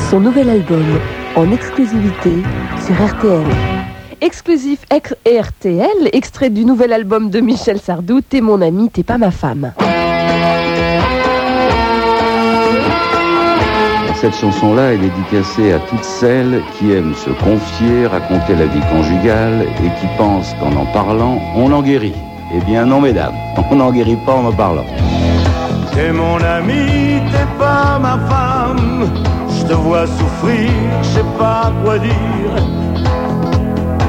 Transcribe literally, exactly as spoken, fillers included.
Son nouvel album en exclusivité sur R T L. Exclusif R T L, extrait du nouvel album de Michel Sardou, T'es mon ami, t'es pas ma femme. Cette chanson-là est dédicacée à toutes celles qui aiment se confier, raconter la vie conjugale et qui pensent qu'en en parlant, on en guérit. Eh bien non, mesdames, on n'en guérit pas en en parlant. T'es mon ami, t'es pas ma femme. Je te vois souffrir, je sais pas quoi dire.